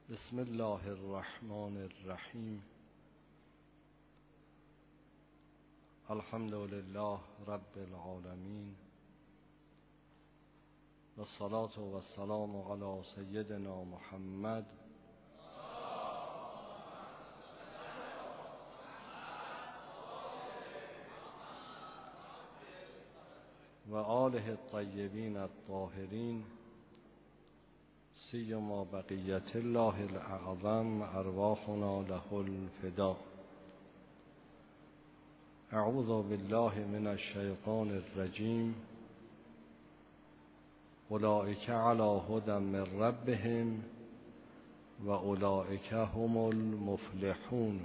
بسم الله الرحمن الرحیم. الحمد لله رب العالمین و الصلاة و السلام علی سیدنا محمد و آله الطیبین الطاهرین سیما بقیت الله الاعظم ارواحنا له الفدا. اعوذ بالله من الشیطان الرجیم. اولئک علی هدی من ربهم و اولئک هم المفلحون.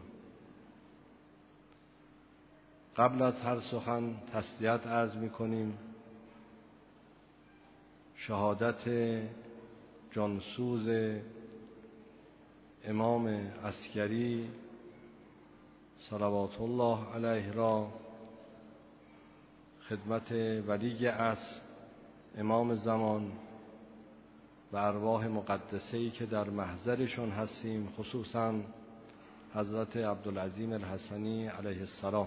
قبل از هر سخن تسلیت عرض می‌کنیم شهادت جانسوز امام عسکری صلوات الله علیه را خدمت ولی عصر امام زمان و ارواح مقدسه‌ای که در محضرشون هستیم، خصوصا حضرت عبدالعظیم الحسنی علیه السلام.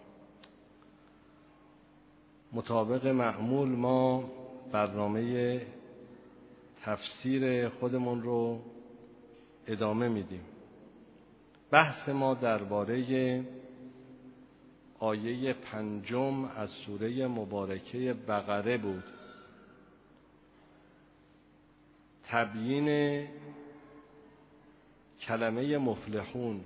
مطابق معمول ما برنامه تفسیر خودمون رو ادامه میدیم. بحث ما درباره آیه 5 از سوره مبارکه بقره بود. تبیین کلمه مفلحون.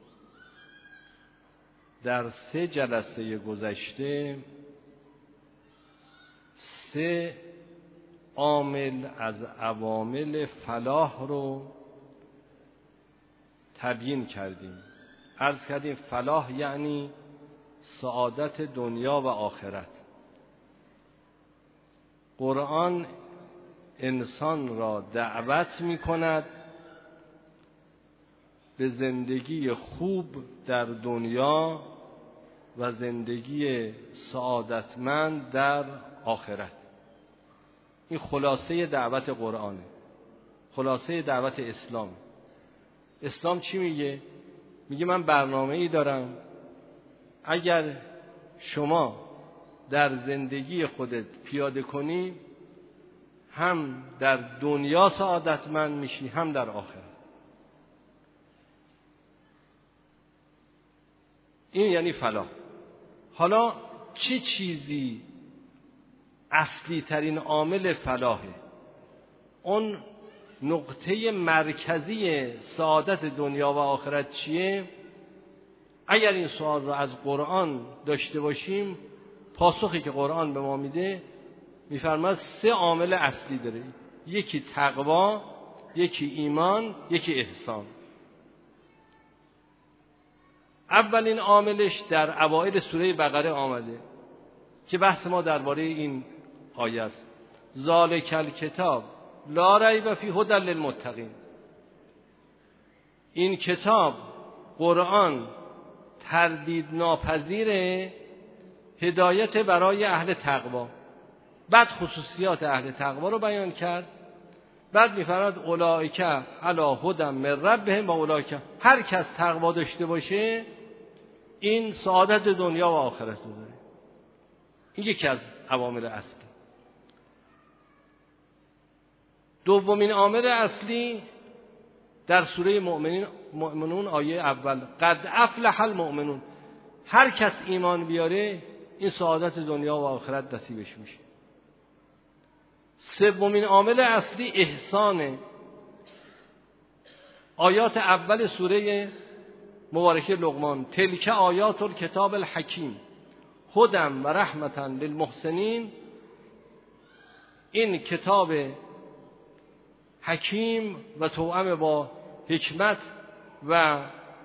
در 3 جلسه گذشته 3 عامل از عوامل فلاح رو تبیین کردیم. عرض کردیم فلاح یعنی سعادت دنیا و آخرت. قرآن انسان را دعوت می کند به زندگی خوب در دنیا و زندگی سعادتمند در آخرت. این خلاصه دعوت قرآنه، خلاصه دعوت اسلام. اسلام چی میگه؟ میگه من برنامه‌ای دارم، اگر شما در زندگی خودت پیاده کنی هم در دنیا سعادتمند میشی هم در آخرت. این یعنی فلاح. حالا چه چیزی اصلی ترین عامل فلاحه؟ اون نقطه مرکزی سعادت دنیا و آخرت چیه؟ اگر این سوال رو از قرآن داشته باشیم، پاسخی که قرآن به ما میده میفرماید 3 عامل اصلی داره. یکی تقوا، یکی ایمان، یکی احسان. اولین عاملش در اوائل سوره بقره آمده که بحث ما درباره این آیه است. ذالک الکتاب لا ریب فیه هدی للمتقین. این کتاب قرآن تردید ناپذیر هدایت برای اهل تقوا. بعد خصوصیات اهل تقوا رو بیان کرد. بعد می‌فرماید اولئک علی هدی من ربهم و اولئک، هر کس تقوا داشته باشه این سعادت دنیا و آخرت رو داره. این یکی از عوامل اصلی. دومین عامل اصلی در سوره مؤمنون آیه اول، قد افلح المؤمنون. هر کس ایمان بیاره این سعادت دنیا و آخرت نصیبش میشه. سومین عامل اصلی احسانه. آیات اول سوره مبارکه لقمان، تلک آیات الکتاب الحکیم هدی و رحمتا للمحسنین. این کتاب حکیم و توأم با حکمت و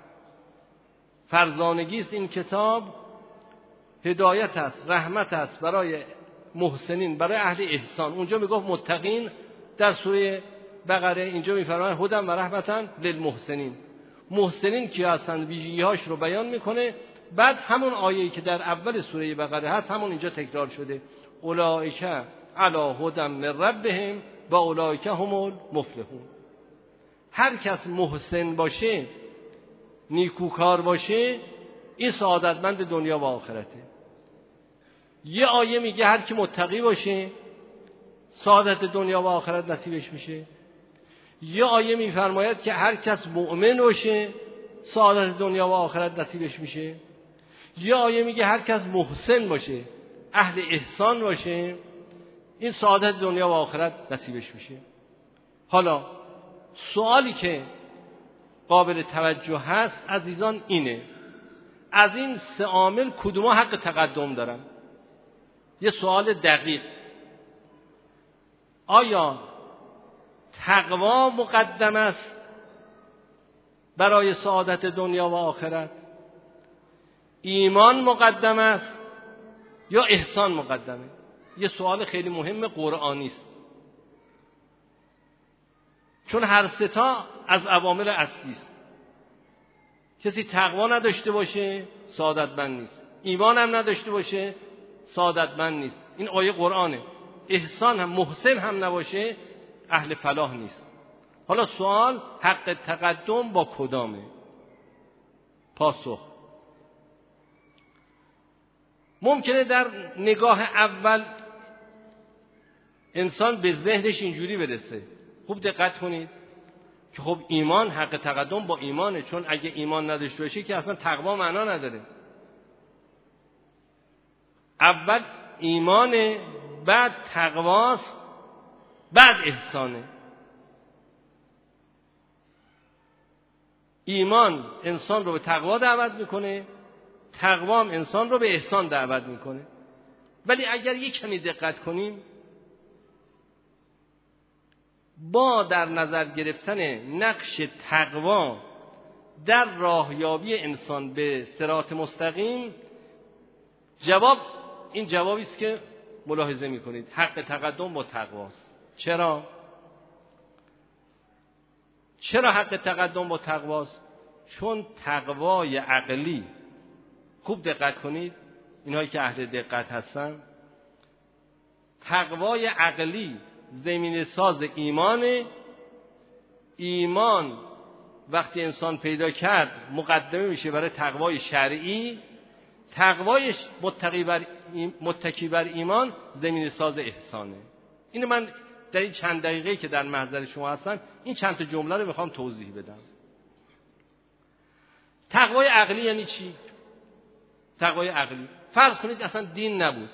فرزانگی است. این کتاب هدایت است، رحمت است برای محسنین، برای اهل احسان. اونجا میگفت متقین در سوره بقره، اینجا میفرماید هدی و رحمتا للمحسنین. محسنین کی هستند؟ ویژگی‌هاش رو بیان میکنه. بعد همون آیه‌ای که در اول سوره بقره هست همون اینجا تکرار شده، اولئک علی هدی من ربهم و اولئک هم المفلحون. هر کس محسن باشه، نیکوکار باشه، این سعادتمند دنیا و آخرته. یه آیه میگه هر کی متقی باشه سعادت دنیا و آخرت نصیبش میشه. یه آیه میفرماید که هر کس مؤمن باشه سعادت دنیا و آخرت نصیبش میشه. یه آیه میگه هر کس محسن باشه، اهل احسان باشه، این سعادت دنیا و آخرت نصیبش میشه. حالا سوالی که قابل توجه هست عزیزان اینه: از این سه عامل کدوم حق تقدم دارن؟ یه سوال دقیق. آیا تقوا مقدم است برای سعادت دنیا و آخرت؟ ایمان مقدم است یا احسان مقدمه؟ یه سوال خیلی مهم قرآنی است، چون هر سه تا از عوامل اصلی است. کسی تقوا نداشته باشه سعادتمند نیست، ایمان هم نداشته باشه سعادتمند نیست. این آیه قرآنه. احسان هم، محسن هم نباشه اهل فلاح نیست. حالا سوال حق تقدم با کدامه؟ پاسخ: ممکنه در نگاه اول انسان به ذهنش اینجوری برسه. خوب دقت کنید که خب ایمان، حق تقدم با ایمانه، چون اگه ایمان نداشته باشه که اصلا تقوا معنا نداره. اول ایمانه، بعد تقواست، بعد احسانه. ایمان انسان رو به تقوا دعوت میکنه، تقوا هم انسان رو به احسان دعوت میکنه. ولی اگر یک کمی دقت کنیم، با در نظر گرفتن نقش تقوا در راهیابی انسان به صراط مستقیم، جواب این جوابی است که ملاحظه میکنید: حق تقدم با تقواست. چرا حق تقدم با تقواست؟ چون تقوای عقلی، خوب دقت کنید اینهایی که اهل دقت هستن، تقوای عقلی زمین ساز ایمانه. ایمان وقتی انسان پیدا کرد مقدمه میشه برای تقوای شرعی. تقوای متکی بر ایمان زمین ساز احسانه. اینو من در این چند دقیقه که در محضر شما هستم این چند تا جمله رو میخوام توضیح بدم. تقوای عقلی یعنی چی؟ تقوای عقلی، فرض کنید اصلا دین نبود،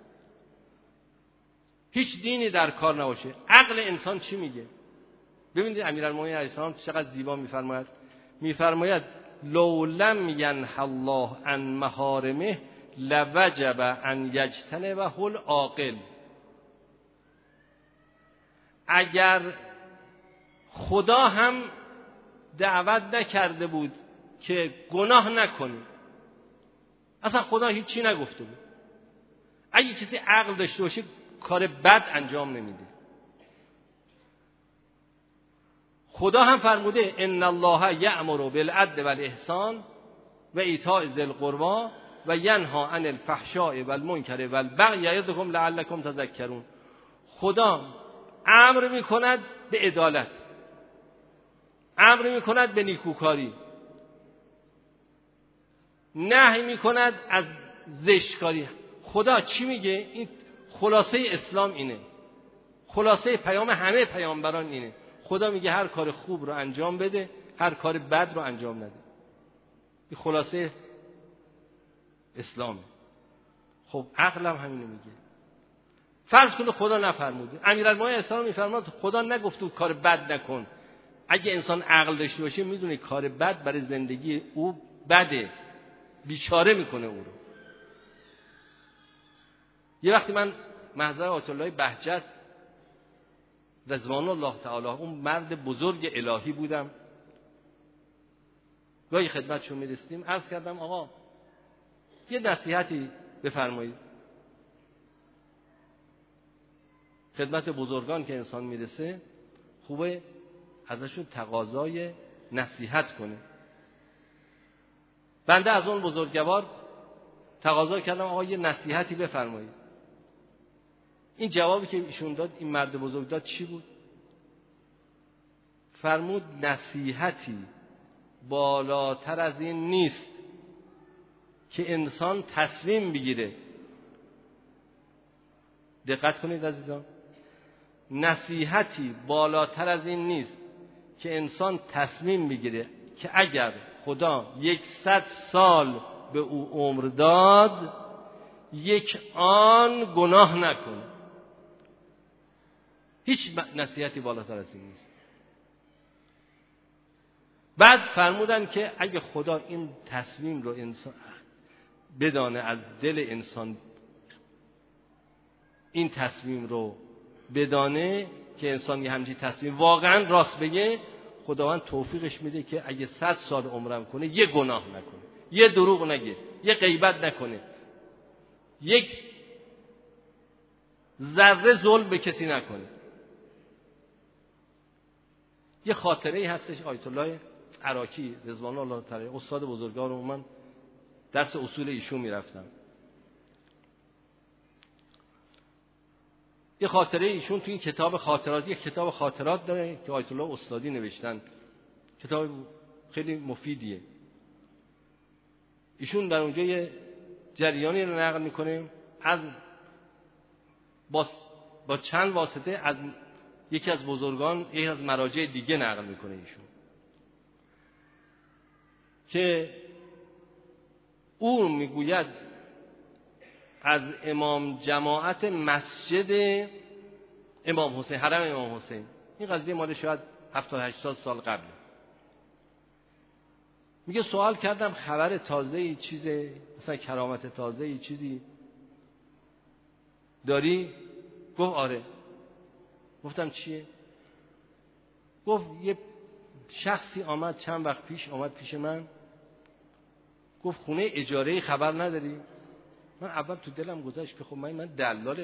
هیچ دینی در کار نباشه، عقل انسان چی میگه؟ ببینید امیرالمومنین علیه السلام چقدر زیبا میفرماید لو لم ینه الله عن محارمه لوجب ان یجتنبه العاقل. اگر خدا هم دعوت نکرده بود که گناه نکنید، اصلا خدا هیچی نگفته بود، اگه کسی عقل داشته باشه کار بد انجام نمیده. خدا هم فرموده ان الله یأمر بالعدل والاحسان و ایتاء ذی القربی و ینهی عن الفحشاء والمنکر والبغی یعظکم لعلکم تذکرون. خدا امر میکند به عدالت، امر میکند به نیکوکاری، نهی میکند از زشتکاری. خدا چی میگه؟ این خلاصه اسلام اینه، خلاصه پیام همه پیامبران اینه. خدا میگه هر کار خوب رو انجام بده، هر کار بد رو انجام نده. این خلاصه اسلامه. خب عقلم همینو میگه. فرض کنه خدا نفرموده، امیرالمومنین اسلام میفرماد خدا نگفته کار بد نکن. اگه انسان عقل داشته باشه میدونه کار بد برای زندگی او بده، بیچاره میکنه او رو. یه وقتی من محضر آیت الله بهجت رضوان الله تعالی، اون مرد بزرگ الهی بودم، گاهی خدمتشون میرسیم، عرض کردم آقا یه نصیحتی بفرمایید. خدمت بزرگان که انسان میرسه خوبه ازشون تقاضای نصیحت کنه. بنده از اون بزرگوار تقاضا کردم آقا یه نصیحتی بفرمایید. این جوابی که ایشون داد، این مرد بزرگ داد چی بود؟ فرمود نصیحتی بالاتر از این نیست که انسان تصمیم بگیره. دقت کنید عزیزان، نصیحتی بالاتر از این نیست که انسان تصمیم بگیره که اگر خدا 100 سال به او عمر داد یک آن گناه نکنه. هیچ نصیحتی بالاتر از این نیست. بعد فرمودن که اگه خدا این تصمیم رو انسان بدانه، از دل انسان این تصمیم رو بدانه که انسان یه همچین تصمیم واقعا راست بگه، خداوند توفیقش میده که اگه 100 سال عمرم کنه یه گناه نکنه، یه دروغ نگه، یه غیبت نکنه، یک ذره ظلم به کسی نکنه. یه خاطره ای هستش آیت الله عراقی رضوان الله تعالی استاد بزرگوار، من درس اصول ایشون میرفتم. یه خاطره ایشون تو این کتاب خاطرات، یه کتاب خاطرات داره که آیت الله استادی نوشتن، کتاب خیلی مفیدیه. ایشون در اونجا یه جریانی رو نقل میکنه از با چند واسطه از یکی از بزرگان، یکی از مراجع دیگه نقل میکنه ایشون، که او میگوید از امام جماعت مسجد امام حسین، حرم امام حسین، این قضیه مال شاید 70-80 سال قبل. میگه سوال کردم خبر تازه‌ای چیزی، مثلا کرامت تازه‌ای چیزی داری؟ گفت آره. گفتم چیه؟ گفت یه شخصی آمد چند وقت پیش، آمد پیش من، گفت خونه اجاره‌ای خبر نداری؟ من اول تو دلم گذشت که خب من دلال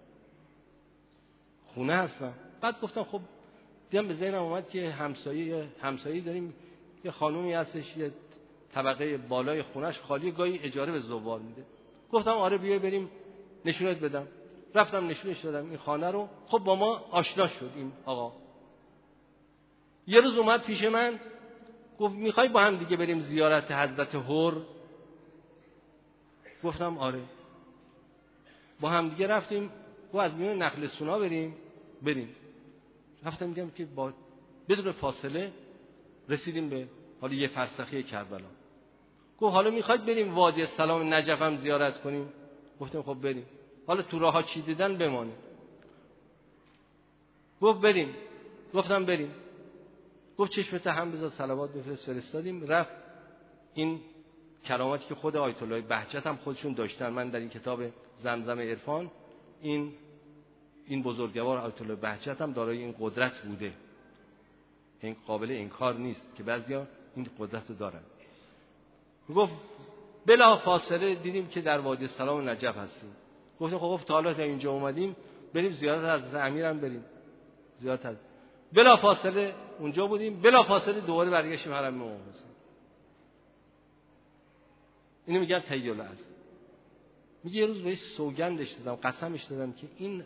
خونه هستم. بعد گفتم خب دیدم به ذهنم اومد که همسایه داریم، یه خانومی هستش یه طبقه بالای خونش خالی، گاهی اجاره به زوار میده. گفتم آره بیا بریم نشونت بدم. رفتم نشونش دادم این خانه رو. خب با ما آشنا شد این آقا. یه روز اومد پیش من گفت میخوای با هم دیگه بریم زیارت حضرت هور؟ گفتم آره. با هم دیگه رفتیم و از میون نخل سونا بریم. رفتم میگم که با بدون فاصله رسیدیم به حالا یه فرسخی کربلا. گفت حالا میخواید بریم وادی سلام نجف هم زیارت کنیم؟ گفتم خب بریم. حالا تو راه ها چی دیدن بمانه. گفت بریم. گفتم بریم. گفت چشمت هم بذار صلوات بفرست. فرستادیم. رفت. این کراماتی که خود آیت الله بهجت هم خودشون داشتن، من در این کتاب زمزم عرفان این بزرگوار آیت الله بهجت هم دارای این قدرت بوده، این قابل انکار نیست که بعضیا این قدرت رو دارن. گفت بلا فاصله دیدیم که در وادی سلام نجف هستیم. گفتم خب تا حالا تا اینجا اومدیم بریم زیارت حضرت امیرم بریم زیارت. بلا فاصله اونجا بودیم، بلا فاصله دوباره برگشتیم حرم امام حسین. اینو میگم تحیه الارض. میگه یه روز بهش سوگندش دادم، قسمش دادم که این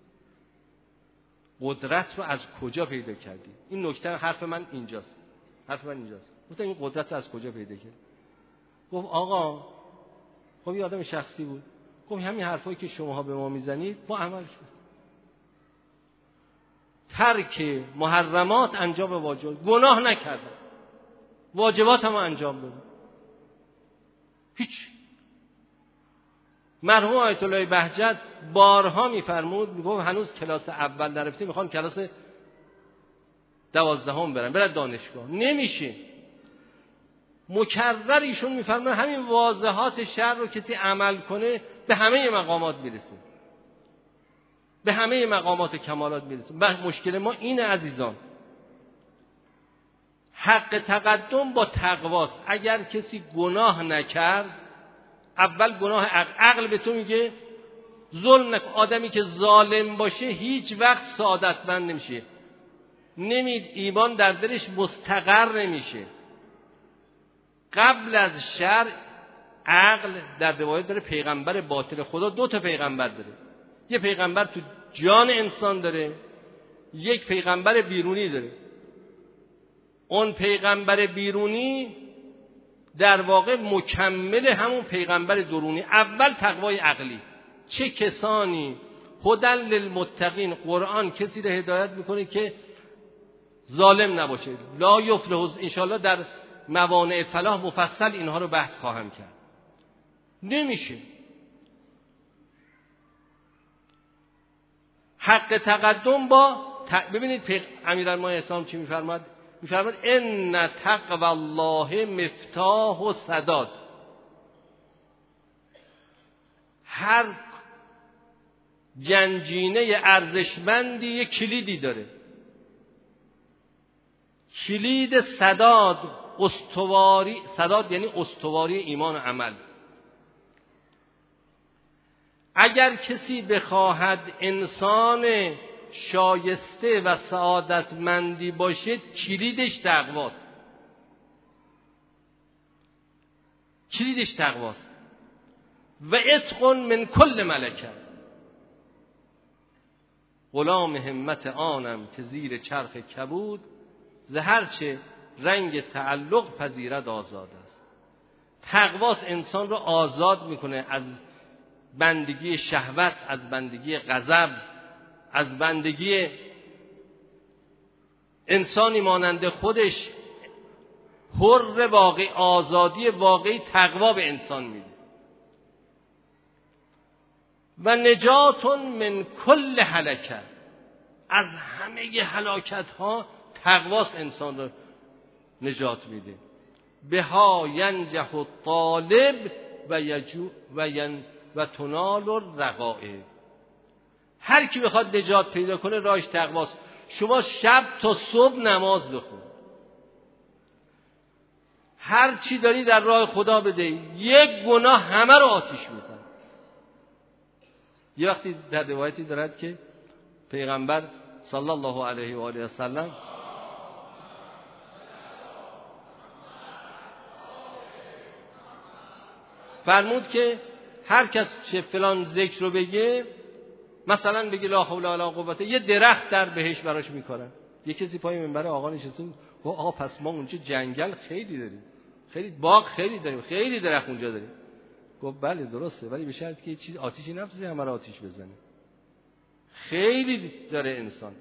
قدرت رو از کجا پیدا کردی؟ این نکته حرف من اینجاست. گفتم این قدرت رو از کجا پیدا کردی؟ گفت آقا خب یه آدم شخصی بود. گفت همین حرفایی که شماها به ما میزنید با عمل کرد. ترک محرمات انجام واجبات، گناه نکردم، واجبات هم انجام دادم. هیچ. مرحوم آیت الله بهجت بارها میفرمود، میگفت هنوز کلاس اول نرفته، میخوان کلاس 12 برن دانشگاه، نمیشه. مکرر ایشون میفرمایند همین واضحات شر رو کسی عمل کنه به همه مقامات میرسه، به همه مقامات کمالات میرسه. مشکل ما اینه عزیزان، حق تقدم با تقواست. اگر کسی گناه نکرد، اول گناه عقل به تو میگه ظلم نکن. آدمی که ظالم باشه هیچ وقت سعادتمند نمیشه، ایمان در دلش مستقر نمیشه. قبل از شر عقل در روایت داره پیغمبر باطن خدا 2 پیغمبر داره. یه پیغمبر تو جان انسان داره، یک پیغمبر بیرونی داره. اون پیغمبر بیرونی در واقع مکمل همون پیغمبر درونی. اول تقوای عقلی. چه کسانی هدی للمتقین، قرآن کسی را هدایت میکنه که ظالم نباشه. لا یفلح، انشاءالله در موانع فلاح مفصل اینها رو بحث خواهم کرد. نمیشه. حق تقدم با ببینید امیرالمومنین اسلام چی میفرماد؟ میفرماد ان تقوی الله مفتاح و سداد. هر گنجینه ارزشمندی یک کلیدی داره. کلید سداد، استواری، سداد یعنی استواری ایمان و عمل. اگر کسی بخواهد انسان شایسته و سعادتمندی باشد، کلیدش تقواست. کلیدش تقواست. و عتق من کل ملکه، غلام همت آنم که زیر چرخ کبود، ز هرچه رنگ تعلق پذیرد آزاد است. تقواست انسان رو آزاد میکنه از بندگی شهوت، از بندگی غضب، از بندگی انسانی مانند خودش. حر واقعی، آزادی واقعی تقوا به انسان میده. و نجات من کل هلکه، از همه هلاکت ها تقواست انسان رو نجات میده. بها ینجح الطالب و تنال الرغائب. هر کی بخواد نجات پیدا کنه راهش تقواست. شما شب تا صبح نماز بخون، هر چی داری در راه خدا بده، یک گناه همه رو آتیش میزن. یه وقتی در روایتی دارد که پیغمبر صلی الله علیه و آله و سلم فرمود که هر کس چه فلان ذکر رو بگه، مثلا بگه لا حول ولا قوت، یه درخت در بهشت براش میکنن. یه کسی پای منبر آقا نشسته، آقا پس ما اونجا جنگل خیلی داریم، خیلی باغ خیلی داریم، خیلی درخت اونجا داریم. گفت بله درسته، ولی به شرطی که یه چیز آتیشی نفسی همه رو آتیش بزنه. خیلی داره انسان،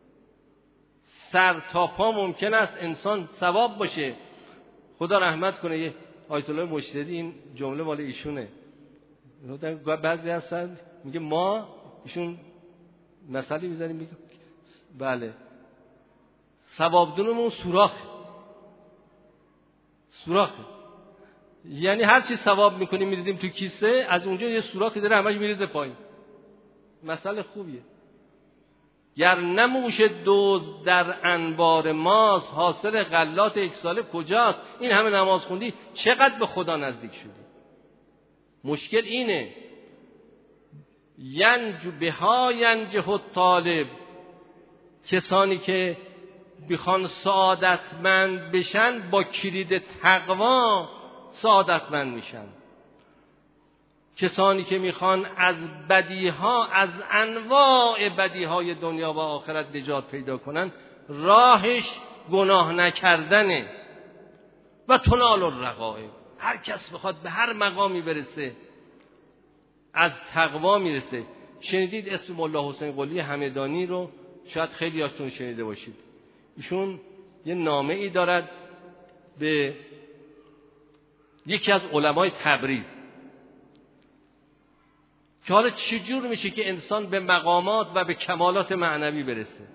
سر تا پا ممکن است انسان ثواب باشه. خدا رحمت کنه. یه آیت الله مشتری، این جمله مال ایشونه، بعضی هستن میگه ما، ایشون مثالی میزنیم میگه بله ثوابدونمون سوراخه، یعنی هر چی ثواب میکنیم میریزیم تو کیسه، از اونجا یه سوراخی داره همش میریزه پایین. مثال خوبیه. گر نموش دوز در انبار ماست، حاصل غلات یک ساله کجاست؟ این همه نماز خوندی چقدر به خدا نزدیک شدی؟ مشکل اینه. بها ینجح الطالب، کسانی که بخوان سعادتمند بشن با کلید تقوا سعادتمند میشن. کسانی که میخوان از بدیها، از انواع بدیهای دنیا و آخرت نجات پیدا کنن، راهش گناه نکردنه. و تنال الرغائب، هر کس بخواد به هر مقامی برسه از تقوا میرسه. شنیدید اسم ملا حسین قلی همدانی رو؟ شاید خیلی هاتون شنیده باشید. ایشون یه نامه ای دارد به یکی از علمای تبریز که حالا چجور میشه که انسان به مقامات و به کمالات معنوی برسه.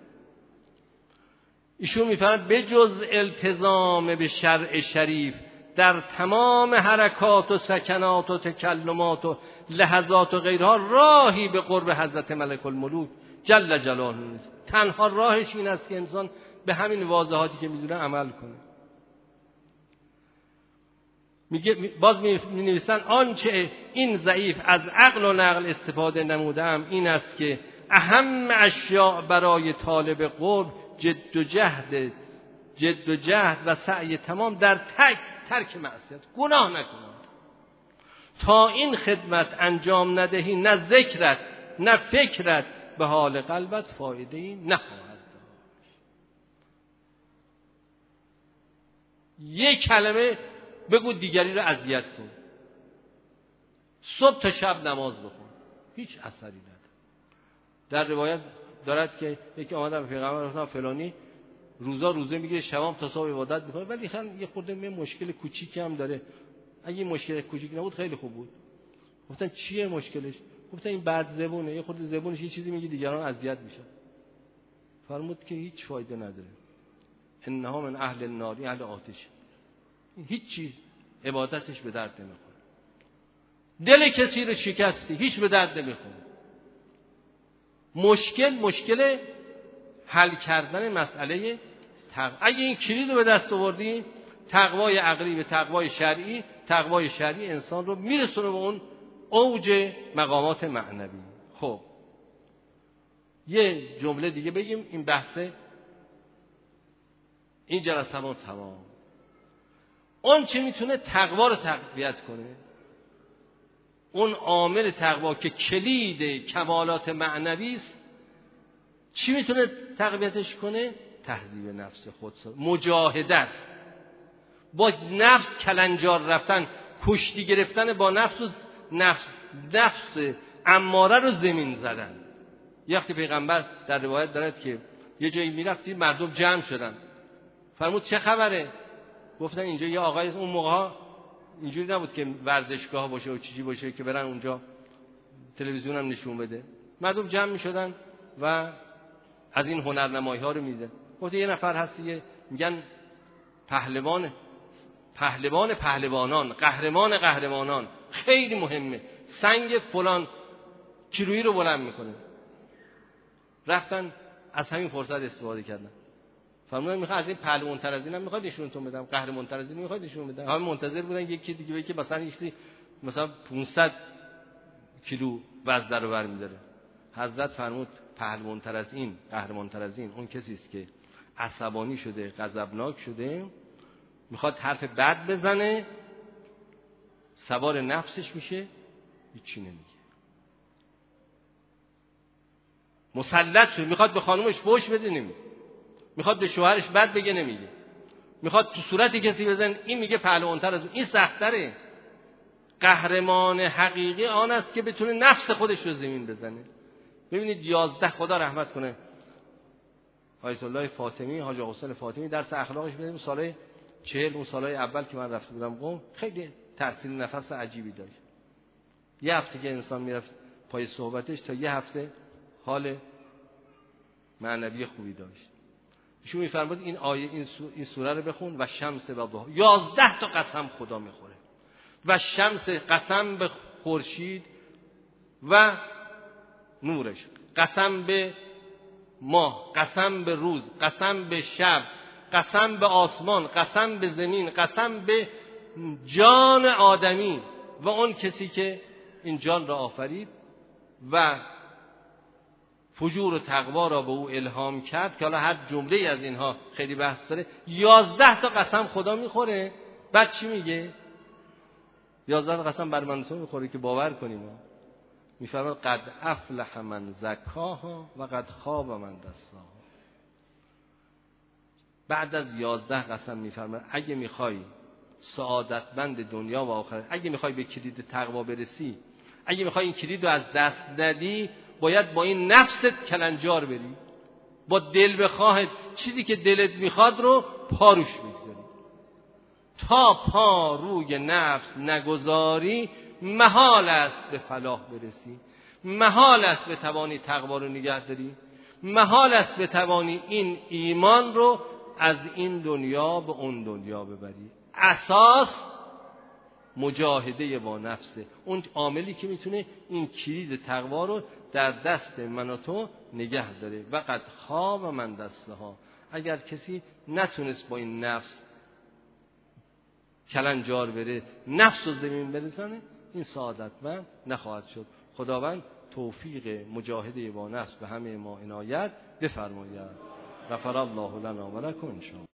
ایشون میفرماید بجز التزام به شرع شریف در تمام حرکات و سکنات و تکلمات و لحظات و غیرها راهی به قرب حضرت ملک الملوک جل جلاله نیست. تنها راهش این است که انسان به همین واضحاتی که میدونه عمل کنه. میگه باز می‌نویسن آنچه این ضعیف از عقل و نقل استفاده نمودم این است که اهم اشیاء برای طالب قرب جد و جهد و سعی تمام در ترک معصیت، گناه نکنند. تا این خدمت انجام ندهی نه ذکرت نه فکرت به حال قلبت فایده‌ای نخواهد داشت. یک کلمه بگو دیگری رو اذیت کن، صبح تا شب نماز بخون، هیچ اثری نداره. در روایت دارد که یکی آمدن به پیغمبر گفتن فلانی روزه میگه شبام تا صبح عبادت میکنه، ولی یه خورده مشکل کوچیکی هم داره. اگه مشکل کوچیک نبود خیلی خوب بود. گفتن چیه مشکلش؟ گفتن این بد زبونه، یه خورده زبونش یه چیزی میگه دیگران اذیت میشن. فرمود که هیچ فایده نداره، انها من اهل النار، اهل آتش، هیچ چیز عبادتش به درد نمیخوره. دل کسی رو شکستی، هیچ به درد نمیخوره. مشکل حل کردن مسئله اگه این کلید رو به دست آوردی، تقوای عقلی به تقوای شرعی، تقوای شرعی انسان رو میرسونه به اون اوج مقامات معنوی. خب یه جمله دیگه بگیم، این بحث این جلسه ما تمام. اون چه میتونه تقوا رو تقویت کنه، اون عامل تقوا که کلید کمالات معنوی است، چی میتونه تقویتش کنه؟ تهذیب نفس خود، مجاهده است، با نفس کلنجار رفتن، کشتی گرفتن با نفس اماره رو زمین زدن. یه وقتی پیغمبر در روایت دارد که یه جایی میرفتی مردم جمع شدن، فرمود چه خبره؟ گفتن اینجا یه آقای، اون موقع ها اینجوری نبود که ورزشگاه باشه و چیزی باشه که برن اونجا تلویزیون هم نشون بده. مردم جمع میشدن و از این هنرنمایی ها رو میزه. گفت یه نفر هست میگن پهلوانان، قهرمانان، خیلی مهمه، سنگ فلان کیلویی رو بلند میکنه. رفتن از همین فرصت استفاده کردن. فرمودن میخواد از این پهلوان‌تر از اینم میخواد نشونتون بدم، قهرمان‌تر از این میخواد نشون بدم. همه منتظر بودن یکی دیگه بگه که مثلا یکی مثلا 500 کیلو وزن رو برمی‌داره. حضرت فرمود پهلوان‌تر از این، قهرمان‌تر از این اون کسی است که عصبانی شده، غضبناک شده، میخواد حرف بد بزنه، سوار نفسش میشه، هیچی نمیگه. مسلط شد، میخواد به خانومش فحش بده نمیگه، میخواد به شوهرش بد بگه نمیگه، میخواد تو صورت کسی بزنه، این میگه پهلوان‌تر از اون. این سخت‌تره. قهرمان حقیقی آن است که بتونه نفس خودش رو زمین بزنه. ببینید 11 خدا رحمت کنه آیت الله فاطمی، حاج حسین فاطمی، درس اخلاقش بدیم سال 40، اون سالهای اول که من رفته بودم قم، خیلی تاثیر نفس عجیبی داشت. یه هفته که انسان میرفت پای صحبتش تا یه هفته حال معنوی خوبی داشت. ایشون میفرماد این آیه این سوره رو بخون و شمس و ضحاها، 11 تا قسم خدا میخوره. و شمس، قسم به خورشید و نورش، قسم به ماه، قسم به روز، قسم به شب، قسم به آسمان، قسم به زمین، قسم به جان آدمی و اون کسی که این جان را آفرید و فجور و تقوا را به او الهام کرد، که حالا هر جمله از اینها خیلی بحث داره. 11 تا قسم خدا میخوره. بعد چی میگه؟ 11 تا قسم بر من تو میخوره که باور کنیم. میفرماد قد افلح من زکاها و قد خاب من دساها. بعد از 11 قسم میفرماد اگه میخوای سعادتمند دنیا و آخرت، اگه میخوای به کلید تقوا برسی، اگه میخوای این کلید رو از دست ندی، باید با این نفست کلنجار بری، با دل بخواهت چیزی که دلت میخواد رو پاروش بگذاری. تا پا روی نفس نگذاری محال است به فلاح برسی، محال است بتوانی تقوا رو نگه داری، محال است بتوانی این ایمان رو از این دنیا به اون دنیا ببری. اساس مجاهده با نفسه، اون عاملی که میتونه این کلید تقوا رو در دست من و تو نگه داره. و قد خواب من دستها. اگر کسی نتونست با این نفس کلنجار بره، نفس رو زمین برسانه، این سعادتمند نخواهد شد. خداوند توفیق مجاهده با نفس به همه ما عنایت بفرماید. غفر الله لنا و لکم ان شاء الله.